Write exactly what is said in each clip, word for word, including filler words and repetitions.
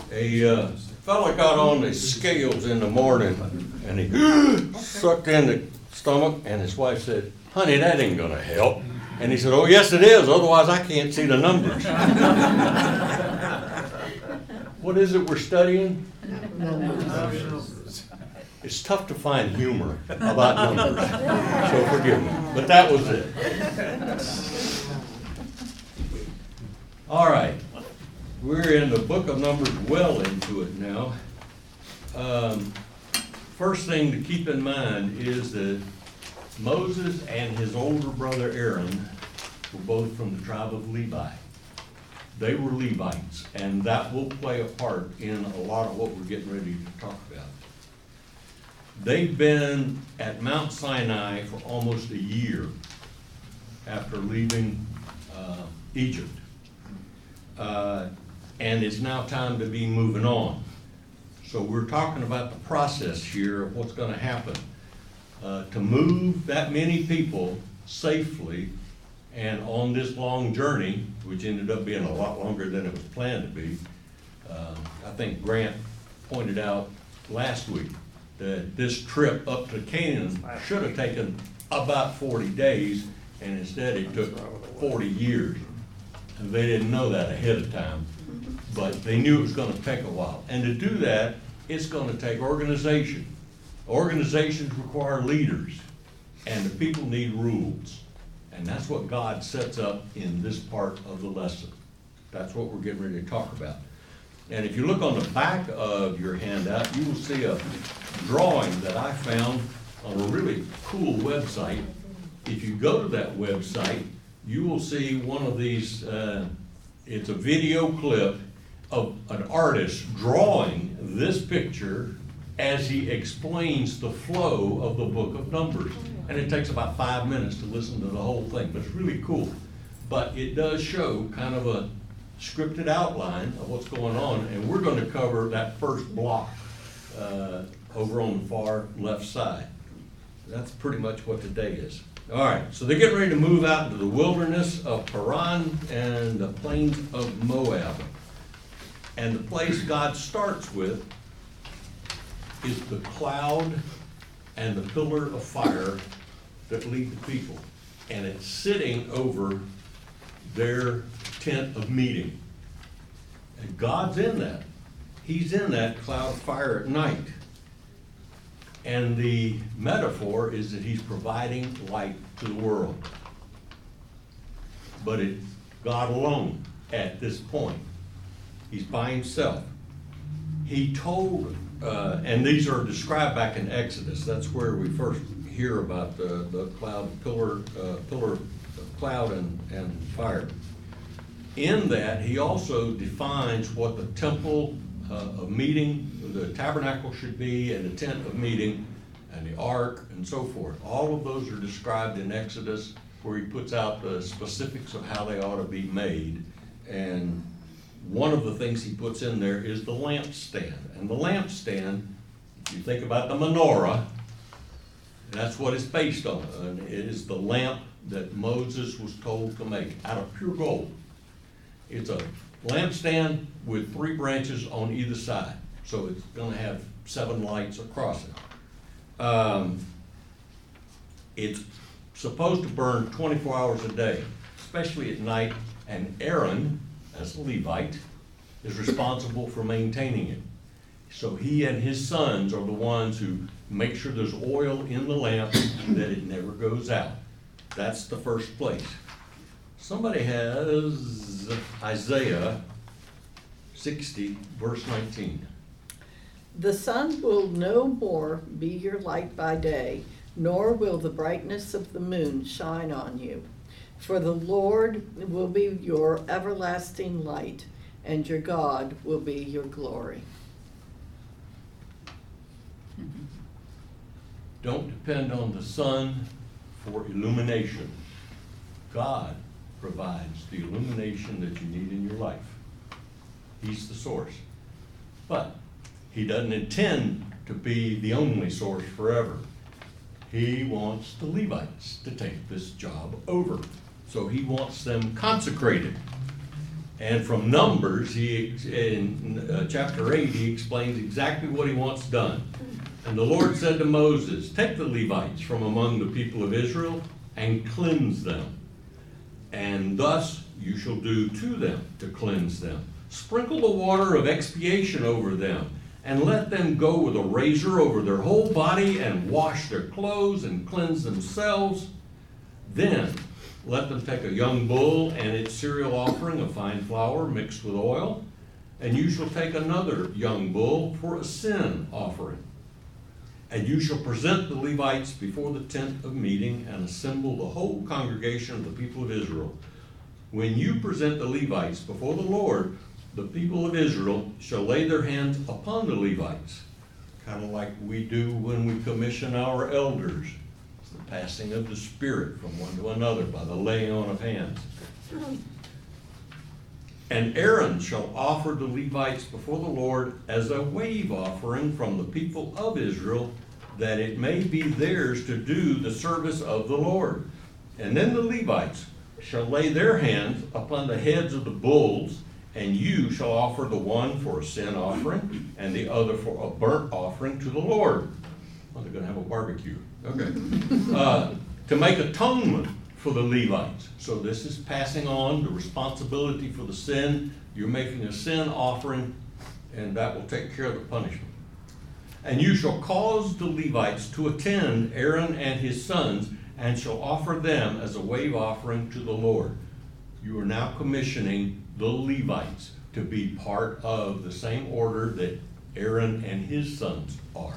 A uh, fella got on the scales in the morning and he sucked in the stomach, and his wife said, "Honey, that ain't gonna help." And he said, "Oh, yes it is, otherwise I can't see the numbers." What is it we're studying? It's tough to find humor about numbers, so forgive me. But that was it. All right. We're in the book of Numbers, well into it now. Um, first thing to keep in mind is that Moses and his older brother Aaron were both from the tribe of Levi. They were Levites, and that will play a part in a lot of what we're getting ready to talk about. They've been at Mount Sinai for almost a year after leaving uh, Egypt. Uh, and it's now time to be moving on. So we're talking about the process here of what's going to happen. Uh, to move that many people safely and on this long journey, which ended up being a lot longer than it was planned to be. Uh, I think Grant pointed out last week that this trip up to Canaan should have taken about forty days, and instead it took forty years. And they didn't know that ahead of time, but they knew it was going to take a while. And to do that, it's going to take organization. Organizations require leaders, and the people need rules. And that's what God sets up in this part of the lesson. That's what we're getting ready to talk about. And if you look on the back of your handout, you will see a drawing that I found on a really cool website. If you go to that website, you will see one of these, uh, it's a video clip of an artist drawing this picture as he explains the flow of the book of Numbers. And it takes about five minutes to listen to the whole thing, but it's really cool. But it does show kind of a scripted outline of what's going on, and we're going to cover that first block uh, over on the far left side. That's pretty much what today is. All right, so they're getting ready to move out into the wilderness of Paran and the plains of Moab. And the place God starts with is the cloud and the pillar of fire that lead the people. And it's sitting over their tent of meeting. And God's in that. He's in that cloud of fire at night. And the metaphor is that he's providing light to the world. But it's God alone at this point. He's by himself. He told, uh, and these are described back in Exodus. That's where we first hear about the, the cloud, pillar, uh, pillar, cloud and, and fire. In that, he also defines what the temple uh, of meeting, the tabernacle should be, and the tent of meeting, and the ark, and so forth. All of those are described in Exodus, where he puts out the specifics of how they ought to be made. And one of the things he puts in there is the lampstand. And the lampstand, if you think about the menorah, that's what it's based on. And it is the lamp that Moses was told to make out of pure gold. It's a lampstand with three branches on either side. So it's going to have seven lights across it. Um, it's supposed to burn twenty-four hours a day, especially at night. And Aaron, as a Levite, is responsible for maintaining it. So he and his sons are the ones who make sure there's oil in the lamp, that it never goes out. That's the first place. Somebody has Isaiah sixty, verse nineteen. The sun will no more be your light by day, nor will the brightness of the moon shine on you. For the Lord will be your everlasting light, and your God will be your glory. Don't depend on the sun for illumination. God provides the illumination that you need in your life. He's the source. But he doesn't intend to be the only source forever. He wants the Levites to take this job over. So he wants them consecrated. And from Numbers, he, in uh, chapter eight, he explains exactly what he wants done. And the Lord said to Moses, take the Levites from among the people of Israel and cleanse them. And thus you shall do to them to cleanse them. Sprinkle the water of expiation over them, and let them go with a razor over their whole body and wash their clothes and cleanse themselves. Then let them take a young bull and its cereal offering of fine flour mixed with oil, and you shall take another young bull for a sin offering. And you shall present the Levites before the tent of meeting and assemble the whole congregation of the people of Israel. When you present the Levites before the Lord, the people of Israel shall lay their hands upon the Levites, kind of like we do when we commission our elders. It's the passing of the Spirit from one to another by the laying on of hands. And Aaron shall offer the Levites before the Lord as a wave offering from the people of Israel, that it may be theirs to do the service of the Lord. And then the Levites shall lay their hands upon the heads of the bulls, and you shall offer the one for a sin offering and the other for a burnt offering to the Lord. Oh, they're going to have a barbecue. Okay. Uh, to make atonement for the Levites. So this is passing on the responsibility for the sin. You're making a sin offering, and that will take care of the punishment. And you shall cause the Levites to attend Aaron and his sons, and shall offer them as a wave offering to the Lord. You are now commissioning the Levites to be part of the same order that Aaron and his sons are.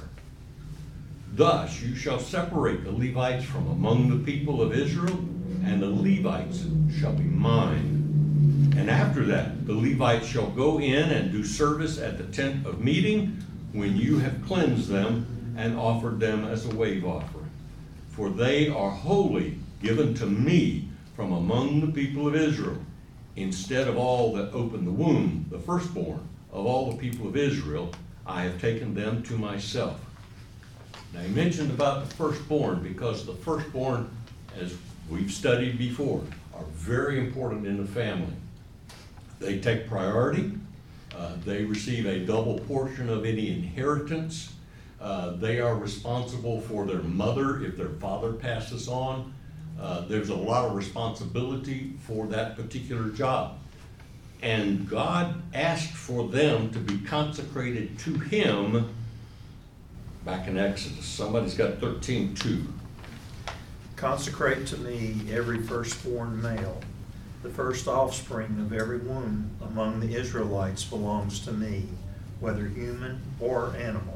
Thus you shall separate the Levites from among the people of Israel, and the Levites shall be mine. And after that, the Levites shall go in and do service at the tent of meeting when you have cleansed them and offered them as a wave offering. For they are wholly given to me from among the people of Israel. Instead of all that open the womb, the firstborn of all the people of Israel, I have taken them to myself. Now, he mentioned about the firstborn because the firstborn, as we've studied before, are very important in the family. They take priority. Uh, they receive a double portion of any inheritance. Uh, they are responsible for their mother if their father passes on. Uh, there's a lot of responsibility for that particular job. And God asked for them to be consecrated to him back in Exodus. Somebody's got thirteen two. Consecrate to me every firstborn male. The first offspring of every womb among the Israelites belongs to me, whether human or animal.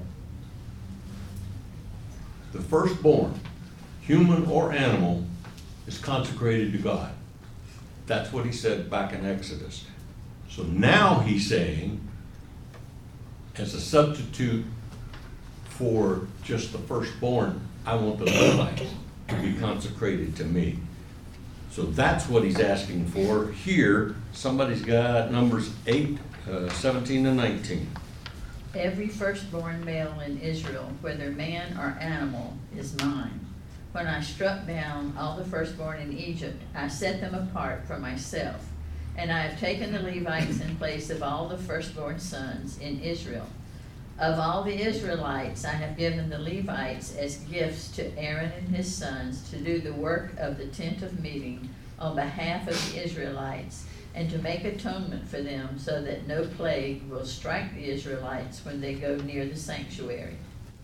The firstborn, human or animal, is consecrated to God. That's what he said back in Exodus. So now he's saying, as a substitute for just the firstborn, I want the Levites to be consecrated to me. So that's what he's asking for here. Somebody's got Numbers eight, uh, seventeen and nineteen. Every firstborn male in Israel, whether man or animal, is mine. When I struck down all the firstborn in Egypt, I set them apart for myself. And I have taken the Levites in place of all the firstborn sons in Israel. Of all the Israelites, I have given the Levites as gifts to Aaron and his sons to do the work of the tent of meeting on behalf of the Israelites, and to make atonement for them so that no plague will strike the Israelites when they go near the sanctuary.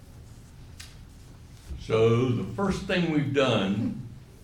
So the first thing we've done,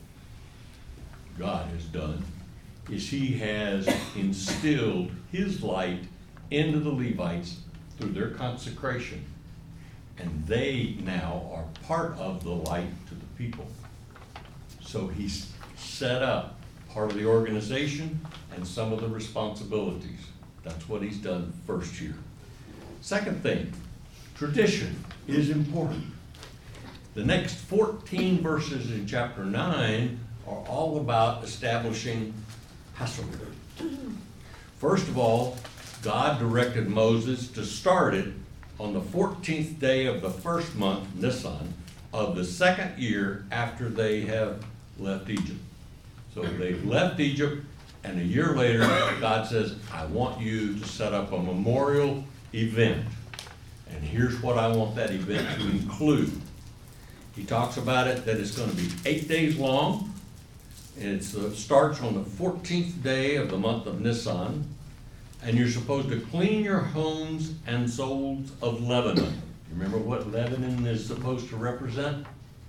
God has done, is he has instilled his light into the Levites through their consecration. And they now are part of the light to the people. So he's set up part of the organization and some of the responsibilities. That's what he's done first here. Second thing, tradition is important. The next fourteen verses in chapter nine are all about establishing Passover. First of all, God directed Moses to start it on the fourteenth day of the first month, Nisan, of the second year after they have left Egypt. So they've left Egypt, And a year later, God says, I want you to set up a memorial event. And here's what I want that event to include. He talks about it, that it's going to be eight days long. And it's, uh, starts on the fourteenth day of the month of Nisan. And you're supposed to clean your homes and souls of Lebanon. You remember what Lebanon is supposed to represent?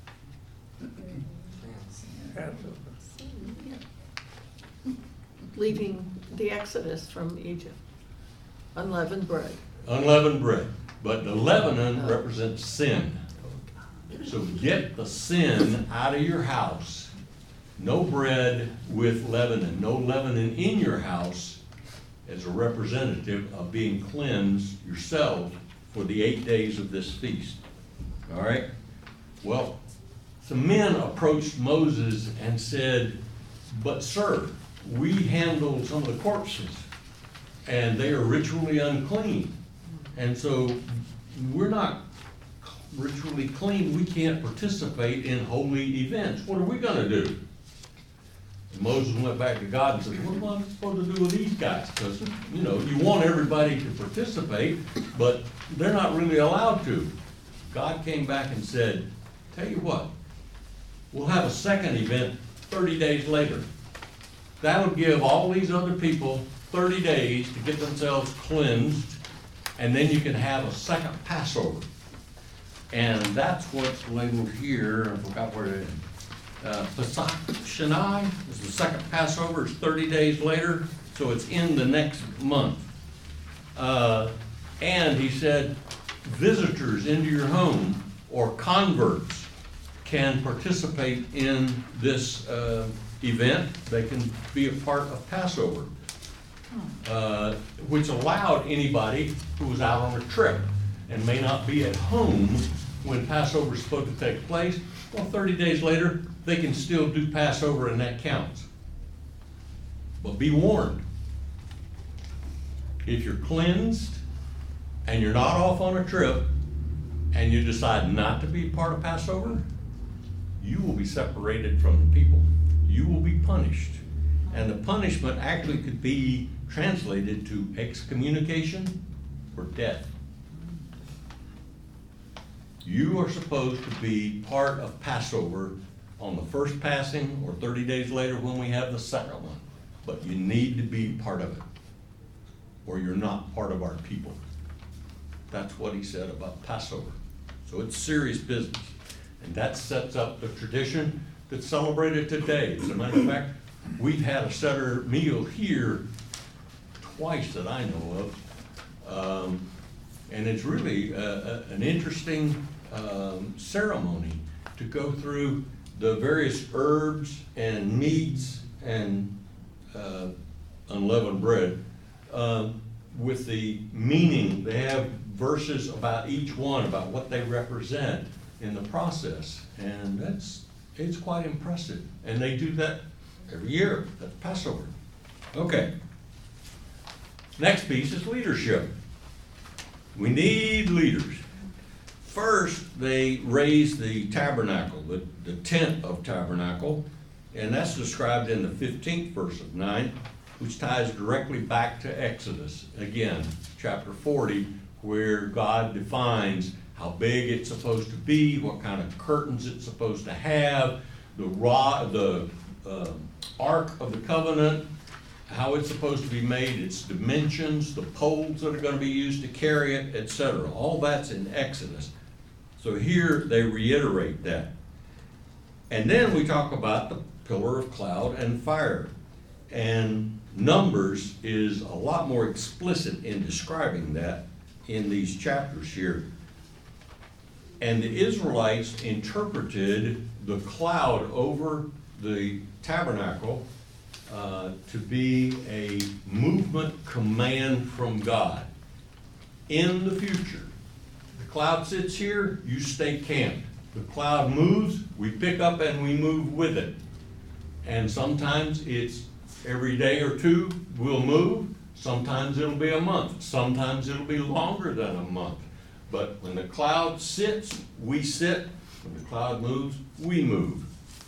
Leaving the Exodus from Egypt. Unleavened bread. Unleavened bread. But the Lebanon represents sin. So get the sin out of your house. No bread with leaven, no leaven in your house as a representative of being cleansed yourself for the eight days of this feast. All right? Well, some men approached Moses and said, but sir, we handle some of the corpses and they are ritually unclean. And so we're not ritually clean. We can't participate in holy events. What are we going to do? And Moses went back to God and said, what am I supposed to do with these guys? Because, you know, you want everybody to participate, but they're not really allowed to. God came back and said, tell you what, we'll have a second event thirty days later. That'll give all these other people thirty days to get themselves cleansed, and then you can have a second Passover. And that's what's labeled here. I forgot where it is. Uh, Pesach Sheni is the second Passover. It's thirty days later, so it's in the next month. Uh, and he said, visitors into your home or converts can participate in this uh, event. They can be a part of Passover, uh, which allowed anybody who was out on a trip and may not be at home when Passover is supposed to take place. Well, thirty days later, they can still do Passover, and that counts. But be warned, if you're cleansed and you're not off on a trip and you decide not to be part of Passover, you will be separated from the people. You will be punished. And the punishment actually could be translated to excommunication or death. You are supposed to be part of Passover on the first passing or thirty days later when we have the second one. But you need to be part of it, or you're not part of our people. That's what he said about Passover. So it's serious business. And that sets up the tradition that's celebrated today. As a matter of fact, we've had a Seder meal here twice that I know of. Um, and it's really a, a, an interesting um, ceremony to go through the various herbs and meats and uh, unleavened bread um, with the meaning. They have verses about each one, about what they represent in the process. And that's, it's quite impressive. And they do that every year. That's Passover. Okay. Next piece is leadership. We need leaders. First, they raise the tabernacle, the, the tent of tabernacle, and that's described in the fifteenth verse of nine, which ties directly back to Exodus. Again, chapter forty, where God defines how big it's supposed to be, what kind of curtains it's supposed to have, the rod, the uh, Ark of the Covenant, how it's supposed to be made, its dimensions, the poles that are going to be used to carry it, et cetera. All that's in Exodus. So here they reiterate that. And then we talk about the pillar of cloud and fire. And Numbers is a lot more explicit in describing that in these chapters here. And the Israelites interpreted the cloud over the tabernacle uh, to be a movement command from God. In the future, the cloud sits here, you stay camped. The cloud moves, we pick up and we move with it. And sometimes it's every day or two we'll move. Sometimes it'll be a month. Sometimes it'll be longer than a month. But when the cloud sits, we sit. When the cloud moves, we move.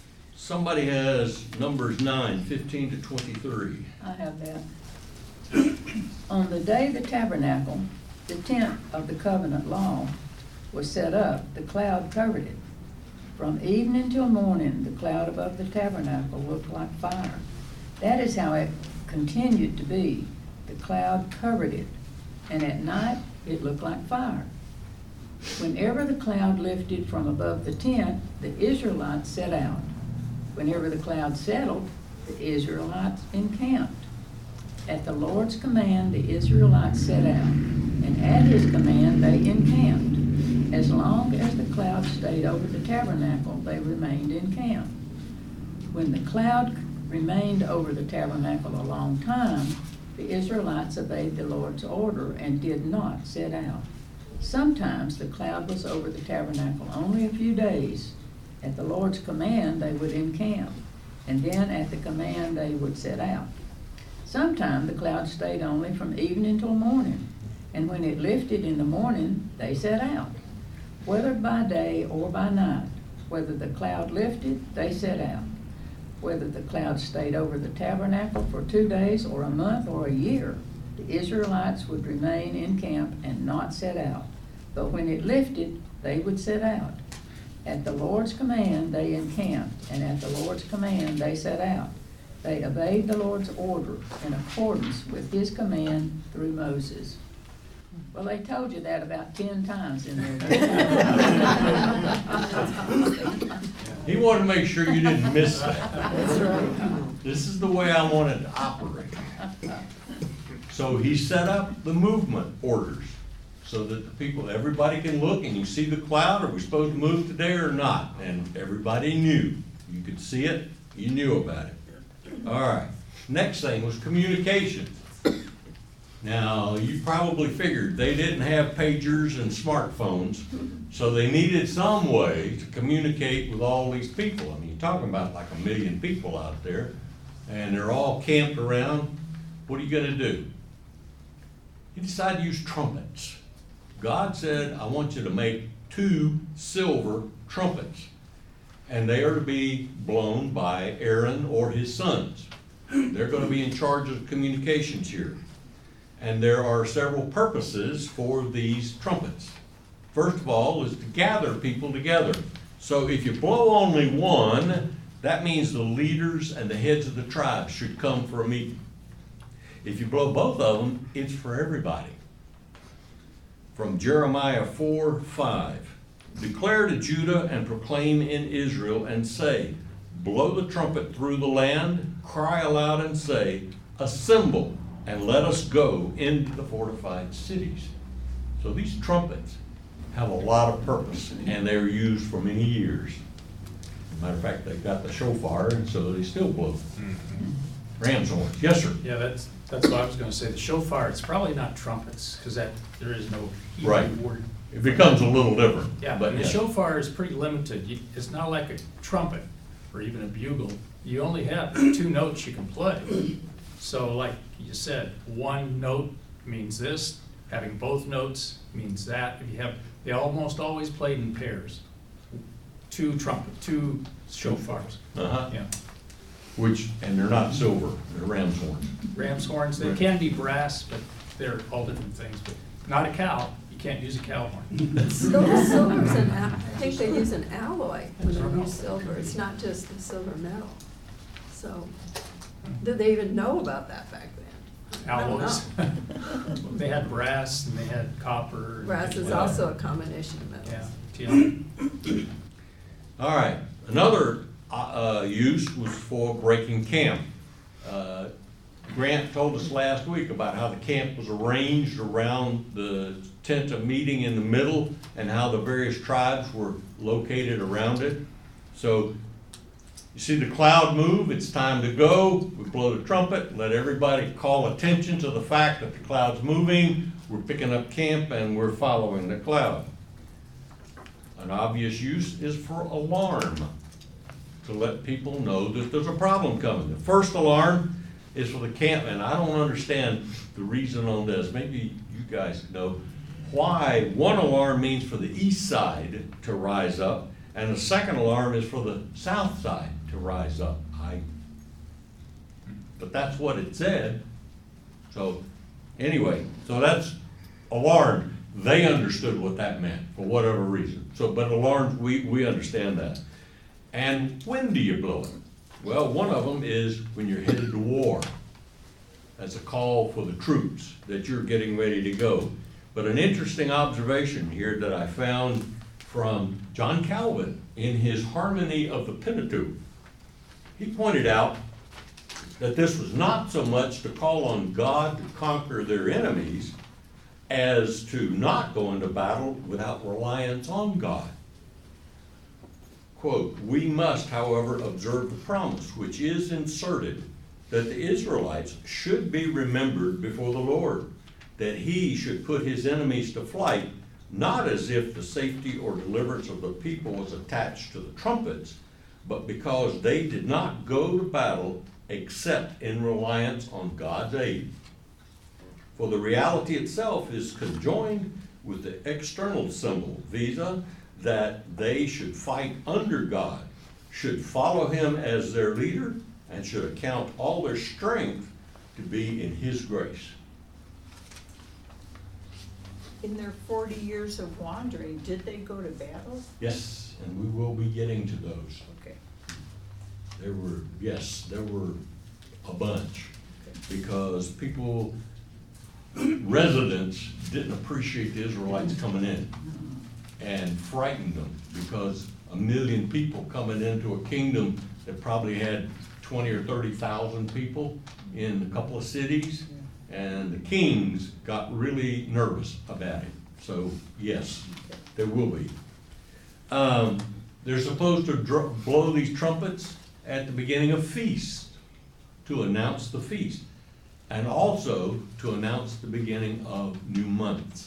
Somebody has Numbers nine, fifteen to twenty-three. I have that. On the day the tabernacle, the tent of the covenant law, was set up, the cloud covered it. From evening till morning, the cloud above the tabernacle looked like fire. That is how it continued to be. The cloud covered it, and at night it looked like fire. Whenever the cloud lifted from above the tent, the Israelites set out. Whenever the cloud settled, the Israelites encamped. At the Lord's command, the Israelites set out, and at his command they encamped. As long as the cloud stayed over the tabernacle, they remained encamped. When the cloud remained over the tabernacle a long time, the Israelites obeyed the Lord's order and did not set out. Sometimes the cloud was over the tabernacle only a few days. At the Lord's command, they would encamp, and then at the command, they would set out. Sometimes the cloud stayed only from evening till morning, and when it lifted in the morning, they set out. Whether by day or by night, whether the cloud lifted, they set out. Whether the cloud stayed over the tabernacle for two days or a month or a year, the Israelites would remain in camp and not set out. But when it lifted, they would set out. At the Lord's command, they encamped, and at the Lord's command, they set out. They obeyed the Lord's order in accordance with his command through Moses. Well, they told you that about ten times in there. He wanted to make sure you didn't miss that. That's right. This is the way I wanted to operate. So he set up the movement orders so that the people, everybody can look and you see the cloud. Are we supposed to move today or not? And everybody knew. You could see it. You knew about it. All right. Next thing was communication. Now, you probably figured they didn't have pagers and smartphones, so they needed some way to communicate with all these people. I mean, you're talking about like a million people out there, and they're all camped around. What are you going to do? He decided to use trumpets. God said, I want you to make two silver trumpets, and they are to be blown by Aaron or his sons. They're going to be in charge of communications here. And there are several purposes for these trumpets. First of all is to gather people together. So if you blow only one, that means the leaders and the heads of the tribes should come for a meeting. If you blow both of them, it's for everybody. From Jeremiah four five, declare to Judah and proclaim in Israel and say, blow the trumpet through the land, cry aloud and say, assemble, and let us go into the fortified cities. So these trumpets have a lot of purpose, and they're used for many years. As a matter of fact, they've got the shofar, and so they still blow. Mm-hmm. Ram's horns. Yes, sir. Yeah, that's that's what I was going to say. The shofar, it's probably not trumpets, because that there is no Hebrew Right. word. It becomes a little different. Yeah, but but the yes. shofar is pretty limited. You, it's not like a trumpet or even a bugle. You only have two notes you can play. So like you said, one note means this, having both notes means that. If you have, they almost always played in pairs. Two trumpet, two shofars. Uh-huh. Yeah. Which, and they're not silver, they're ram's horns. Ram's horns, they Right. can be brass, but they're all different things. But not a cow. You can't use a cow horn. Silver, silver's an, al- I think they use an alloy when Silver. they use silver, it's not just the silver metal. So, did they even know about that back then? I don't Alloys. know. They had brass and they had copper. and Brass they is had- also a combination of metals. Yeah, tin. All right, another uh, uh, use was for breaking camp. Uh, Grant told us last week about how the camp was arranged around the tent of meeting in the middle and how the various tribes were located around it. So you see the cloud move, it's time to go. We blow the trumpet, let everybody call attention to the fact that the cloud's moving. We're picking up camp and we're following the cloud. An obvious use is for alarm, to let people know that there's a problem coming. The first alarm is for the camp, and I don't understand the reason on this. Maybe you guys know why one alarm means for the east side to rise up, and the second alarm is for the south side to rise up. I, but that's what it said. So, anyway, so that's alarmed. They understood what that meant for whatever reason. So, but alarmed, we, we understand that. And when do you blow it? Well, one of them is when you're headed to war. That's a call for the troops that you're getting ready to go. But an interesting observation here that I found from John Calvin in his Harmony of the Pentateuch. He pointed out that this was not so much to call on God to conquer their enemies as to not go into battle without reliance on God. Quote, "We must, however, observe the promise which is inserted that the Israelites should be remembered before the Lord, that he should put his enemies to flight, not as if the safety or deliverance of the people was attached to the trumpets, but because they did not go to battle except in reliance on God's aid. For the reality itself is conjoined with the external symbol, viz., that they should fight under God, should follow him as their leader, and should account all their strength to be in his grace." In their forty years of wandering, did they go to battle? Yes, and we will be getting to those. Okay. There were, yes, there were a bunch, because people, residents didn't appreciate the Israelites coming in and frightened them, because a million people coming into a kingdom that probably had twenty or thirty thousand people in a couple of cities, and the kings got really nervous about it. So yes, there will be. Um, they're supposed to dr- blow these trumpets at the beginning of feasts to announce the feast, and also to announce the beginning of new months.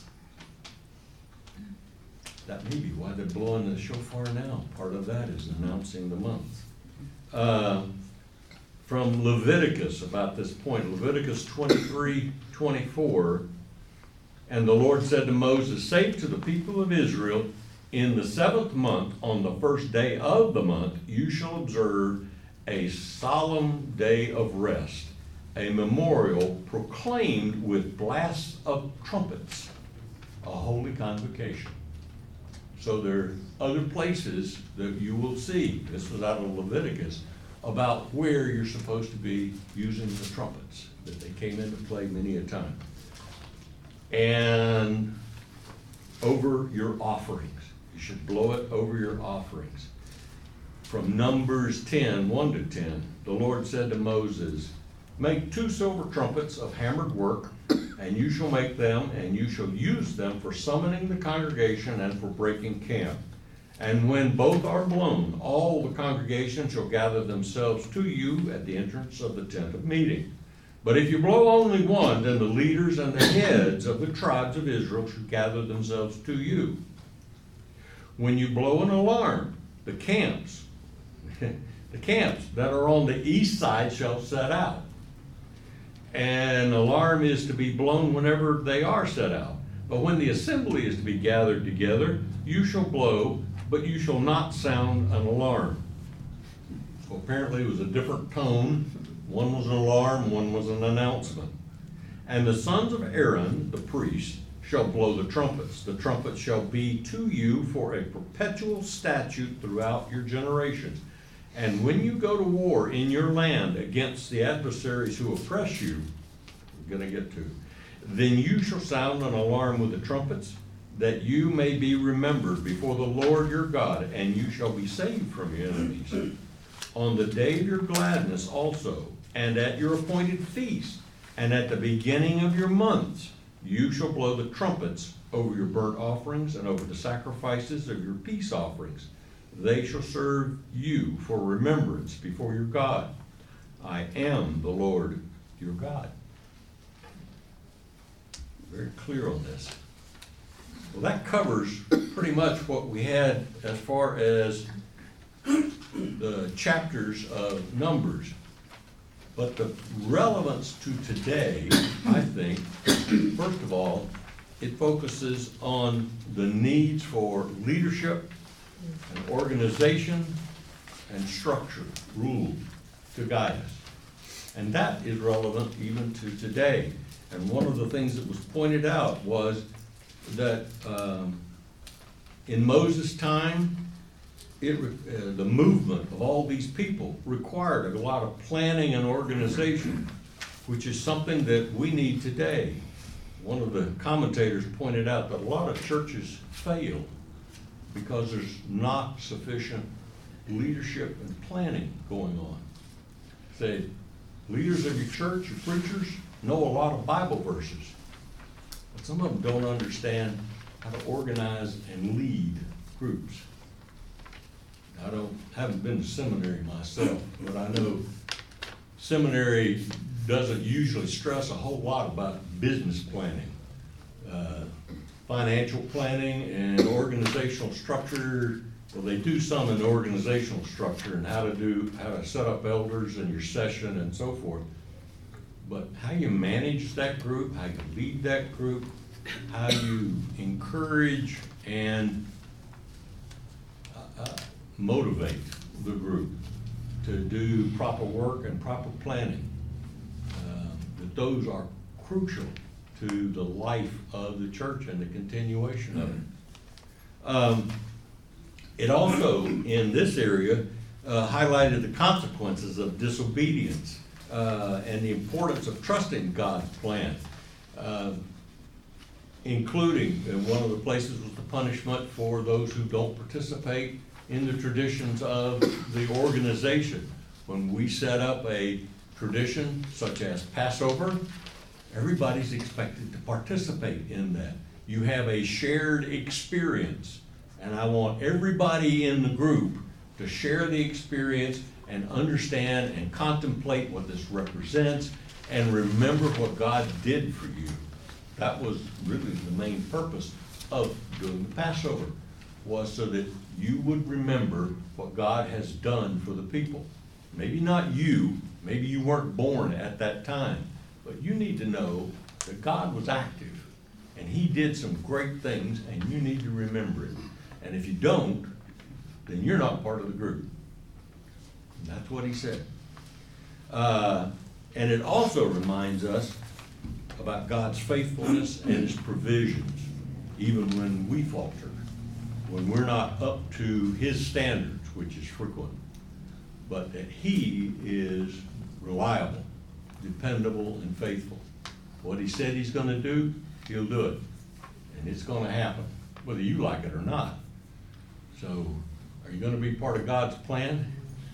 That may be why they're blowing the shofar now. Part of that is announcing the months. Uh, from Leviticus about this point, Leviticus twenty-three twenty-four, "And the Lord said to Moses, say to the people of Israel, in the seventh month, on the first day of the month, you shall observe a solemn day of rest, a memorial proclaimed with blasts of trumpets, a holy convocation." So there are other places that you will see, this was out of Leviticus, about where you're supposed to be using the trumpets, that they came into play many a time. And over your offerings. You should blow it over your offerings. From Numbers ten, one to ten, the Lord said to Moses, "Make two silver trumpets of hammered work, and you shall make them, and you shall use them for summoning the congregation and for breaking camp. And when both are blown, all the congregation shall gather themselves to you at the entrance of the tent of meeting. But if you blow only one, then the leaders and the heads of the tribes of Israel should gather themselves to you. When you blow an alarm, the camps, the camps that are on the east side shall set out. An alarm is to be blown whenever they are set out. But when the assembly is to be gathered together, you shall blow, but you shall not sound an alarm." So apparently it was a different tone. One was an alarm, one was an announcement. "And the sons of Aaron, the priest, shall blow the trumpets. The trumpets shall be to you for a perpetual statute throughout your generations. And when you go to war in your land against the adversaries who oppress you," we're going to get to, "then you shall sound an alarm with the trumpets, that you may be remembered before the Lord your God, and you shall be saved from your enemies. On the day of your gladness also, and at your appointed feast, and at the beginning of your months, you shall blow the trumpets over your burnt offerings and over the sacrifices of your peace offerings. They shall serve you for remembrance before your God. I am the Lord your God." Very clear on this. Well, that covers pretty much what we had as far as the chapters of Numbers. But the relevance to today, I think, first of all, it focuses on the needs for leadership and organization and structure, rules to guide us. And that is relevant even to today. And one of the things that was pointed out was that um, in Moses' time, it, uh, the movement of all these people required a lot of planning and organization, which is something that we need today. One of the commentators pointed out that a lot of churches fail because there's not sufficient leadership and planning going on. Say, leaders of your church, your preachers, know a lot of Bible verses, but some of them don't understand how to organize and lead groups. I don't, haven't been to seminary myself, but I know seminary doesn't usually stress a whole lot about business planning, uh, financial planning and organizational structure. Well, they do some in organizational structure and how to do, how to set up elders and your session and so forth. But how you manage that group, how you lead that group, how you encourage and uh, uh, motivate the group to do proper work and proper planning, uh, that those are crucial to the life of the church and the continuation of it. Um, it also, in this area, uh, highlighted the consequences of disobedience uh, and the importance of trusting God's plan, uh, including, and one of the places was the punishment for those who don't participate in the traditions of the organization. When we set up a tradition such as Passover, everybody's expected to participate in that. You have a shared experience, and I want everybody in the group to share the experience and understand and contemplate what this represents and remember what God did for you. That was really the main purpose of doing the Passover, was so that you would remember what God has done for the people. Maybe not you, maybe you weren't born at that time, but you need to know that God was active and He did some great things and you need to remember it. And if you don't, then you're not part of the group. And that's what He said. Uh, and it also reminds us about God's faithfulness and His provisions, even when we falter, when we're not up to His standards, which is frequent, but that He is reliable, dependable, and faithful. What He said He's going to do, He'll do it. And it's going to happen, whether you like it or not. So, are you going to be part of God's plan?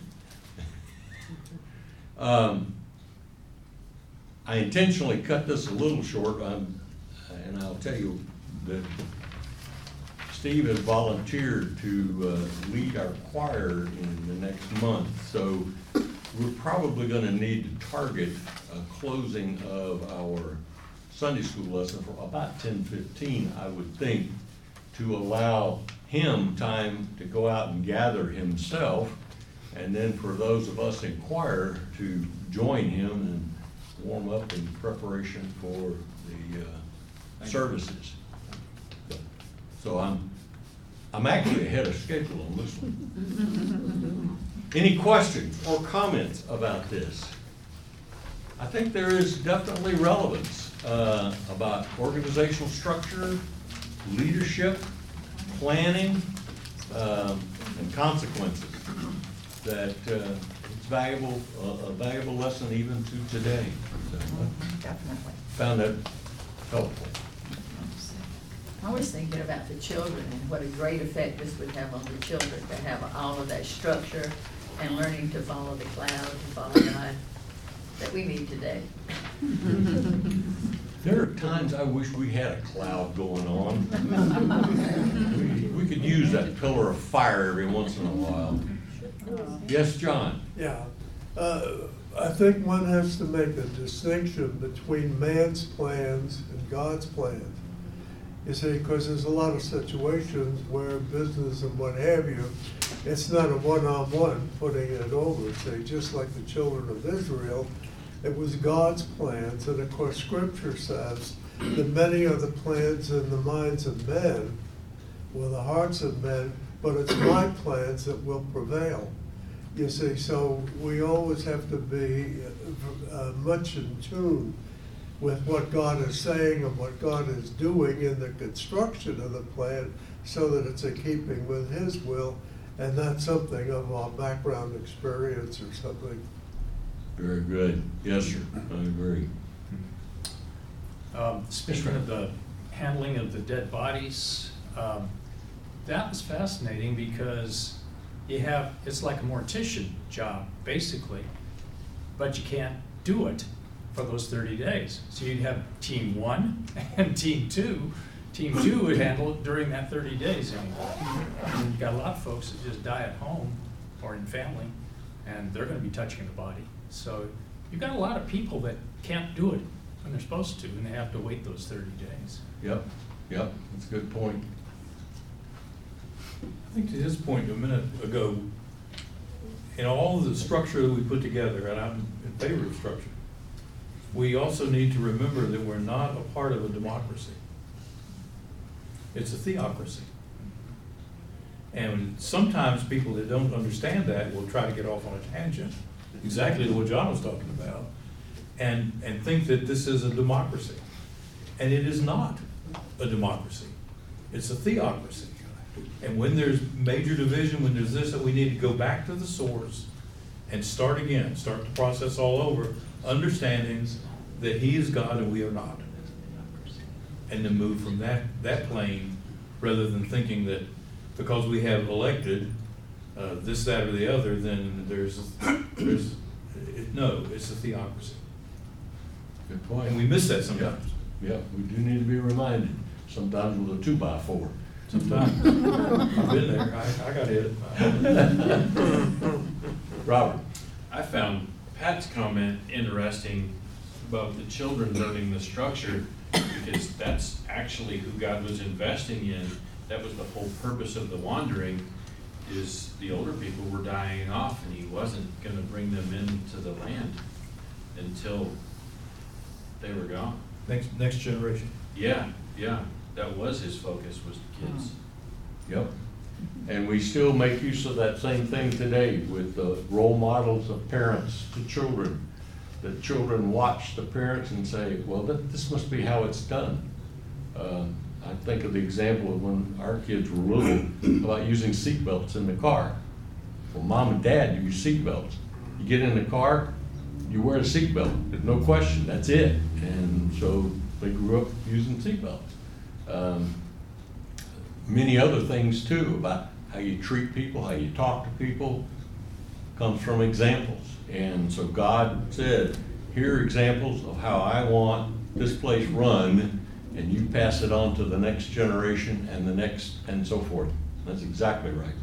um, I intentionally cut this a little short, um, and I'll tell you that Steve has volunteered to uh, lead our choir in the next month, so we're probably going to need to target a closing of our Sunday school lesson for about ten fifteen, I would think, to allow him time to go out and gather himself, and then for those of us in choir to join him and warm up in preparation for the uh, services. So I'm I'm actually ahead of schedule on this one. Any questions or comments about this? I think there is definitely relevance uh, about organizational structure, leadership, planning, um, and consequences. That uh, it's valuable, uh, a valuable lesson even to today. So, uh, Definitely. found that helpful. I was thinking about the children and what a great effect this would have on the children to have all of that structure and learning to follow the cloud, to follow God, that we need today. There are times I wish we had a cloud going on. we, we could use that pillar of fire every once in a while. Yes, John? Yeah, uh, I think one has to make a distinction between man's plans and God's plans. You see, because there's a lot of situations where business and what have you, it's not a one-on-one putting it over. Say, just like the children of Israel, it was God's plans, and of course Scripture says that many are the plans in the minds of men, or the hearts of men, but it's my plans that will prevail. You see, so we always have to be uh, much in tune with what God is saying and what God is doing in the construction of the plan so that it's in keeping with His will and not something of our background experience or something. Very good. Yes, sir. I agree. Um, Speaking of the handling of the dead bodies, um, that was fascinating because you have, it's like a mortician job, basically, but you can't do it for those thirty days. So you'd have team one and team two. Team two would handle it during that thirty days anyway. And you've got a lot of folks that just die at home or in family, and they're gonna be touching the body. So you've got a lot of people that can't do it when they're supposed to, and they have to wait those thirty days. Yep, yep, that's a good point. I think to his point a minute ago, in all of the structure that we put together, and I'm in favor of structure, we also need to remember that we're not a part of a democracy. It's a theocracy. And sometimes people that don't understand that will try to get off on a tangent, exactly what John was talking about, and, and think that this is a democracy. And it is not a democracy. It's a theocracy. And when there's major division, when there's this, that we need to go back to the source and start again, start the process all over, understanding that He is God and we are not. And then move from that, that plane, rather than thinking that because we have elected uh, this, that, or the other, then there's, there's, it, no, it's a theocracy. Good point. And we miss that sometimes. Yep, we do need to be reminded, sometimes with a two by four. Sometimes. I've been there, I, I got hit. Robert? I found Pat's comment interesting about the children learning the structure, because that's actually who God was investing in. That was the whole purpose of the wandering, is the older people were dying off, and He wasn't going to bring them into the land until they were gone. Next, next generation. Yeah, yeah, that was His focus, was the kids. Yep. And we still make use of that same thing today with the role models of parents to children. That children watch the parents and say, well, that, this must be how it's done. Um, I think of the example of when our kids were little about using seat belts in the car. Well, mom and dad use seat belts. You get in the car, you wear a seat belt. There's no question, that's it. And so they grew up using seat belts. Um, many other things too, about how you treat people, how you talk to people, comes from examples. And so God said, here are examples of how I want this place run, and you pass it on to the next generation and the next, and so forth. That's exactly right.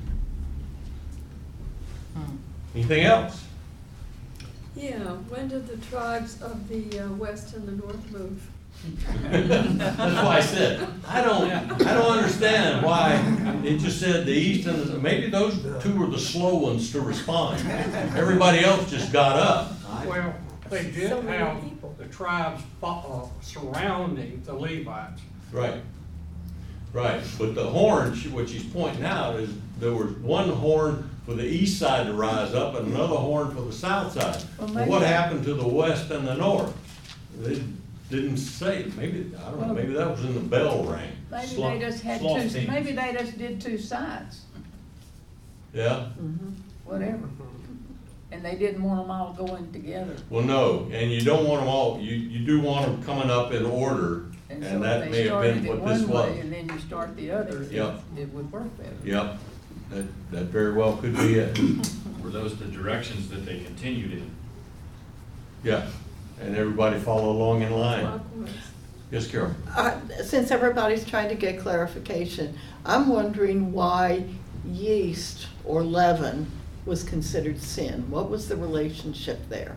Hmm. Anything else? Yeah, when did the tribes of the uh, west and the north move? That's why I said, I don't, I don't understand why it just said the east and the, maybe those two were the slow ones to respond. Everybody else just got up. Well, they did So many have people. the tribes uh, surrounding the Levites. Right, right. But the horn, she- what she's pointing out is there was one horn for the east side to rise up and another horn for the south side. Well, Well, maybe- what happened to the west and the north? They didn't say. Maybe, I don't know, maybe that was in the bell ring. Maybe Sloth- they just had sloth two, teams. maybe they just did two sides, Yeah? whatever. And they didn't want them all going together. Well, no, and you don't want them all, you, you do want them coming up in order, And so and if that they may have been started it what this one way was. and then you start the other, it, Yep. it would work better. Yep, that, that very well could be it. Were those the directions that they continued in? Yeah, and everybody follow along in line. Clockwise. Yes, Carol? Uh, Since everybody's trying to get clarification, I'm wondering why yeast or leaven was considered sin. What was the relationship there?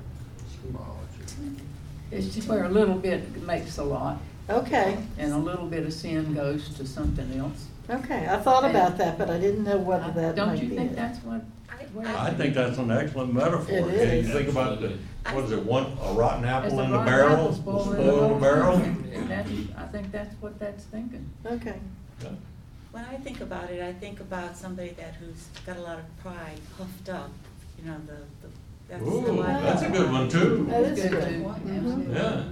It's just where a little bit makes a lot, Okay, and a little bit of sin goes to something else. okay, I thought about that, but I didn't know whether that Don't might you be think it. that's what? what I think that's an excellent metaphor. It Yeah, you is. think about the, what is it, one, a rotten It's apple a in the rotten barrel, apple a spoiling spoil the in the whole barrel? thing. And that, I think that's what that's thinking. Okay. Yeah. When I think about it, I think about somebody that who's got a lot of pride, puffed up, you know, the, the, that's Ooh, the one. that's a good one too. That is Good good. too. Mhm. Yeah.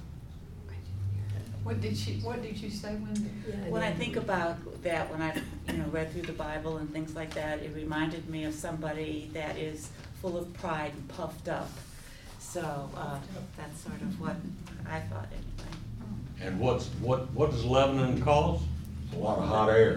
What did she, what did you say, Wendy? When I think about that, when I, you know, read through the Bible and things like that, it reminded me of somebody that is full of pride and puffed up. So, uh, that's sort of what I thought anyway. And what's, what, what does Lebanon cause? A lot of hot air.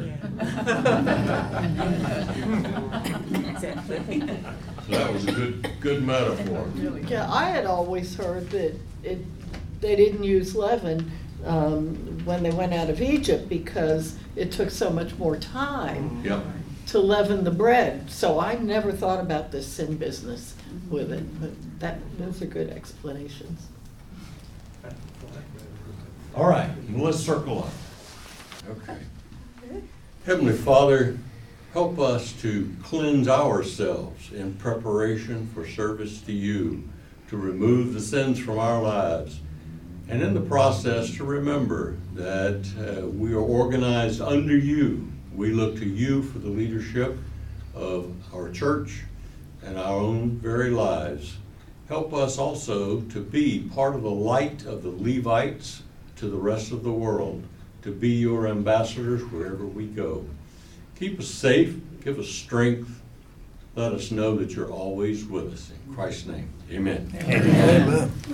Yeah. Exactly. So that was a good, good metaphor. Yeah, I had always heard that it, they didn't use leaven um, when they went out of Egypt because it took so much more time Yep. to leaven the bread. So I never thought about this sin business with it, but that, those are good explanations. All right, let's circle up. Okay. Heavenly Father, help us to cleanse ourselves in preparation for service to you, to remove the sins from our lives, and in the process to remember that uh, we are organized under you. We look to you for the leadership of our church and our own very lives. Help us also to be part of the light of the Levites to the rest of the world, to be your ambassadors wherever we go. Keep us safe, give us strength. Let us know that you're always with us. In Christ's name, amen. Amen.